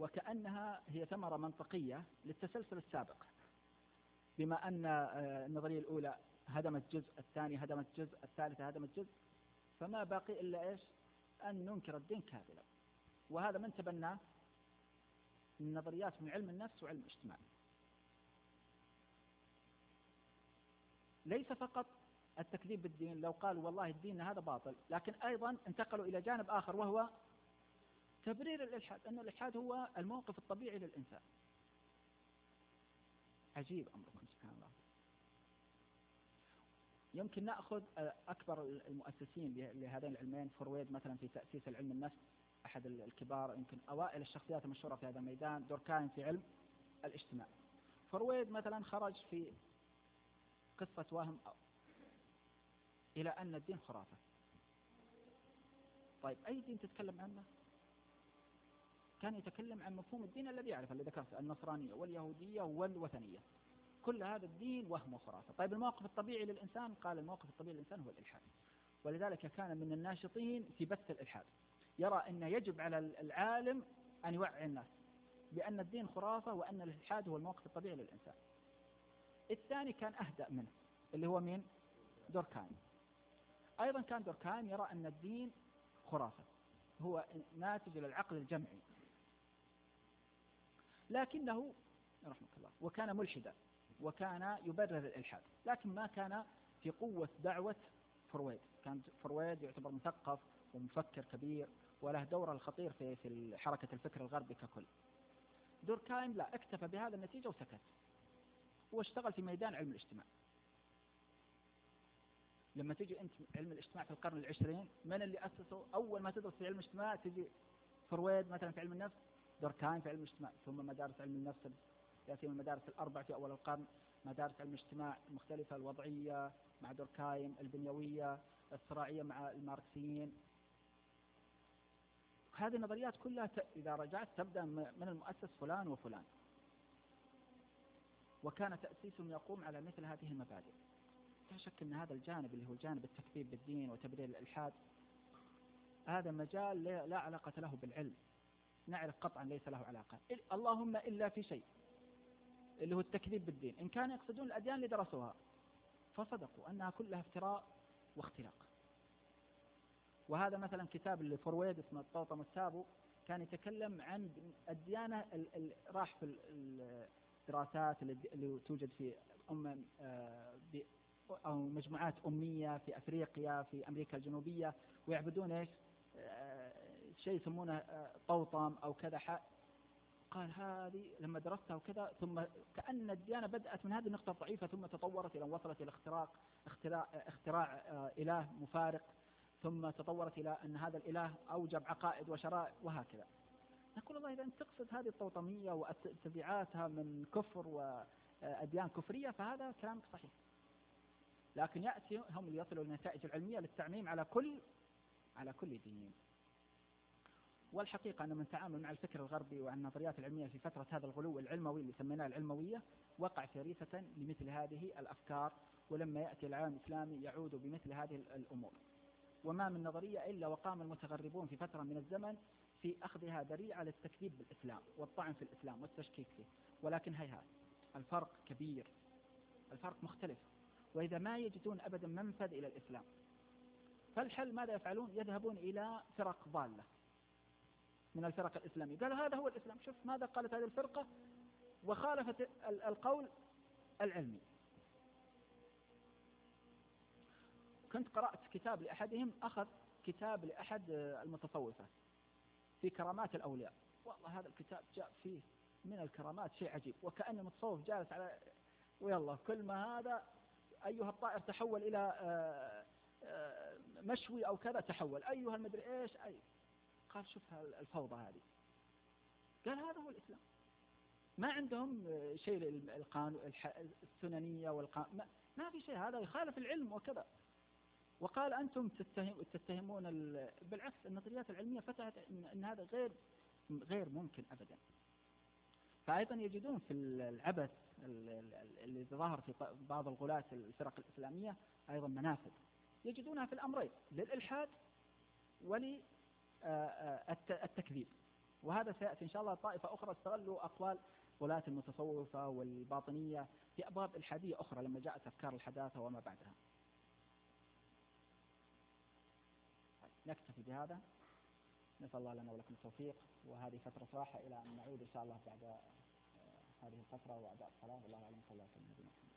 وكأنها هي ثمرة منطقية للتسلسل السابق، بما أن النظرية الأولى هدمت جزء، الثانية هدمت جزء، الثالثة هدمت جزء، فما باقي إلا إيش؟ أن ننكر الدين كاملا. وهذا من تبناه من نظريات من علم النفس وعلم الاجتماع. ليس فقط التكذيب بالدين، لو قالوا والله الدين هذا باطل، لكن أيضا انتقلوا إلى جانب آخر وهو تبرير الإلحاد، أن الإلحاد هو الموقف الطبيعي للإنسان. عجيب أمركم سبحان الله. يمكن نأخذ أكبر المؤسسين لهذين العلمين، فرويد مثلا في تأسيس علم النفس، أحد الكبار يمكن أوائل الشخصيات المشهورة في هذا الميدان. دوركهايم في علم الاجتماع. فرويد مثلا خرج في قصة وهم إلى أن الدين خرافة. طيب أي دين تتكلم عنه؟ كان يتكلم عن مفهوم الدين الذي يعرف، اللي ذكرت، النصرانية واليهودية والوثنية، كل هذا الدين وهم وخرافة. طيب الموقف الطبيعي للإنسان؟ قال الموقف الطبيعي للإنسان هو الإلحاد. ولذلك كان من الناشطين في بث الإلحاد، يرى أن يجب على العالم أن يوعي الناس بأن الدين خرافة وأن الإلحاد هو الموقف الطبيعي للإنسان. الثاني كان أهدأ منه، اللي هو مين؟ دوركهايم. أيضا كان دوركهايم يرى أن الدين خرافة، هو ناتج للعقل الجمعي، لكنه رحمه الله وكان ملحدا وكان يبرر الإلحاد، لكن ما كان في قوة دعوة فرويد. كان فرويد يعتبر مثقف ومفكر كبير وله دور الخطير في حركة الفكر الغربي ككل. دوركهايم لا، اكتفى بهذا النتيجة وسكت، واشتغل في ميدان علم الاجتماع. لما تيجي أنت علم الاجتماع في القرن العشرين، من اللي أسسه؟ أول ما تدرس في علم الاجتماع تجي فرويد مثلا في علم النفس، دوركهايم في علم الاجتماع، ثم مدارس علم النفس يأتي من المدارس الأربع في أول القرن، مدارس علم الاجتماع المختلفة، الوضعية مع دوركهايم، البنيوية، الصراعية مع الماركسيين. هذه النظريات كلها إذا رجعت تبدأ من المؤسس فلان وفلان، وكان تأسيسهم يقوم على مثل هذه المبادئ. لا شك أن هذا الجانب اللي هو الجانب التكذيب بالدين وتبرير الإلحاد، هذا مجال لا علاقة له بالعلم، نعرف قطعا ليس له علاقة، اللهم إلا في شيء اللي هو التكذيب بالدين. إن كانوا يقصدون الأديان اللي درسوها فصدقوا أنها كلها افتراء واختلاق. وهذا مثلا كتاب لفرويد اسمه الطوطم التابو، كان يتكلم عن الديانة، راح في الدراسات اللي توجد في أو مجموعات أمية في أفريقيا في أمريكا الجنوبية، ويعبدون إيش؟ شيء يسمونه طوطم أو كذا. قال هذه لما درستها وكذا، ثم كأن الديانة بدأت من هذه النقطة الضعيفة، ثم تطورت إلى وصلت إلى اختراع إله مفارق، ثم تطورت إلى أن هذا الإله أوجب عقائد وشرائع وهكذا. نقول الله إذا أنت تقصد هذه الطوطمية وتبعاتها من كفر وأديان كفرية فهذا كلامك صحيح، لكن يأتي هم ليصلوا للنتائج العلمية للتعميم على كل دين. والحقيقة أن من تعامل مع الفكر الغربي وعن النظريات العلمية في فترة هذا الغلو العلموي اللي سميناه العلموية، وقع فريسة لمثل هذه الأفكار، ولما يأتي العالم الإسلامي يعود بمثل هذه الأمور. وما من نظرية إلا وقام المتغربون في فترة من الزمن في أخذها ذريعة للتكذيب بالإسلام والطعن في الإسلام والتشكيك فيه، ولكن هيهات، الفرق كبير، الفرق مختلف، وإذا ما يجدون أبدا منفذ إلى الإسلام فالحل ماذا يفعلون؟ يذهبون إلى فرق ضالة من الفرق الإسلامية، قالوا هذا هو الإسلام، شوف ماذا قالت هذه الفرقة وخالفت القول العلمي. كنت قرأت كتاب لأحدهم، أخذ كتاب لأحد المتصوفة في كرامات الأولياء، والله هذا الكتاب جاء فيه من الكرامات شيء عجيب، وكأن المتصوف جالس على ويلا كل ما هذا أيها الطائر تحول إلى مشوي أو كذا تحول، أيها المدري إيش قال شوف الفوضى هذه، قال هذا هو الإسلام. ما عندهم شيء للقانون السننية والقانون، ما في شيء، هذا يخالف العلم وكذا. وقال أنتم تتهمون بالعكس، النظريات العلمية فتحت أن هذا غير ممكن أبدا. فأيضا يجدون في العبث اللي ظهر في بعض الغلاة الفرق الإسلامية أيضا منافذ يجدونها في الأمرين، للإلحاد وللتكذيب. وهذا سيأتي إن شاء الله. طائفة أخرى استغلوا أقوال غلاة المتصوفة والباطنية في أبواب إلحادية أخرى لما جاءت أفكار الحداثة وما بعدها. نكتفي بهذا، نسأل الله لنا ولكم التوفيق، وهذه فترة راحة إلى أن نعود إن شاء الله بعد هذه الفترة وأداء الصلاة. والله أعلم. صلى الله عليه وسلم.